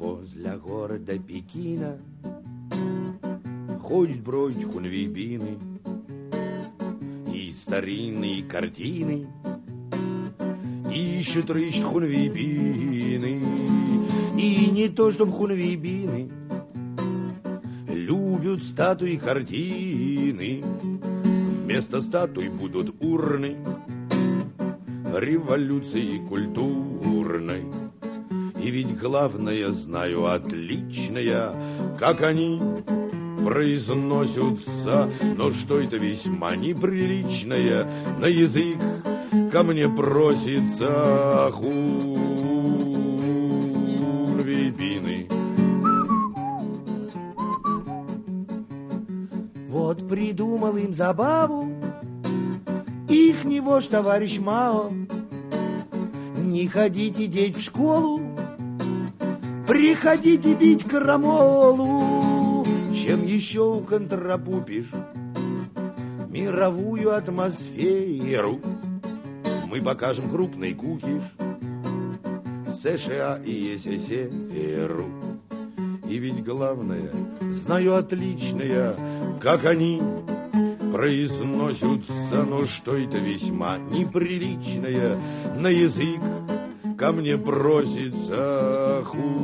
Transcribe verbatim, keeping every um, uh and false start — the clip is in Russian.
возле города Пекина ходят бродить хунвейбины и старинные картины ищут, рыщут хунвейбины. И не то, чтоб хунвейбины любят статуи, картины. Вместо статуй будут урны революции культурной. И ведь главное знаю отлично я, как они произносятся, но что это весьма неприличное на язык ко мне просится хунвейбины. Вот придумал им забаву ихний вождь товарищ Мао. Не ходите, деть, в школу, приходите бить крамолу. Чем еще уконтрапупишь мировую атмосферу, мы покажем крупный кукиш США и СССР. И ведь главное, знаю отлично я, как они произносятся, но что это весьма неприличное на язык ко мне просится ху.